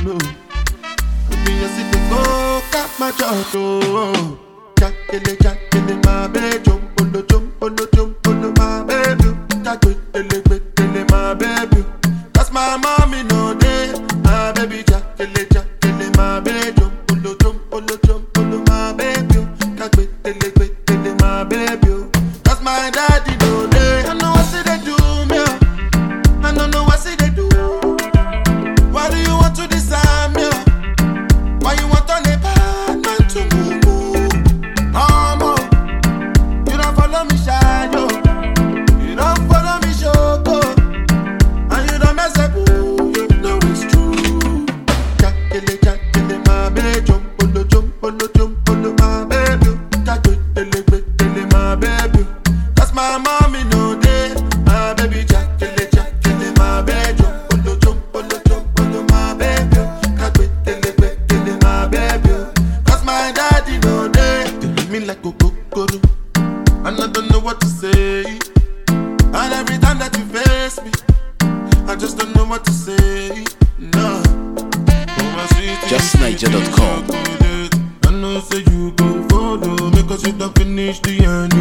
no. Me a sit and go, cut my jaw, oh. Jackele, my baby, jump on the my baby. Jackele, my baby. Cause my mommy no day, my baby. Jackele, my baby, jump on the my baby. Jackele, my baby. Cause my daddy no day. I know what say they do me, I don't know what say they do. Why do you want to disarm me? Why you want on a bad man to move? You don't follow me, shadow. You don't follow me, shoko. And you don't mess up, you know it's true. Jackele, my baby. Jump on the my baby. Jackele, my baby. Cause my mommy no day, my baby. Jackele, my baby. Jump on the my baby. Jackele, my baby. Cause my daddy no day. They leave me like a kokoro, and I don't know what to say. And every time that you face me, I just don't know what to say. No. JustNiger.com. I know say you go follow me, cause you don't finish the end.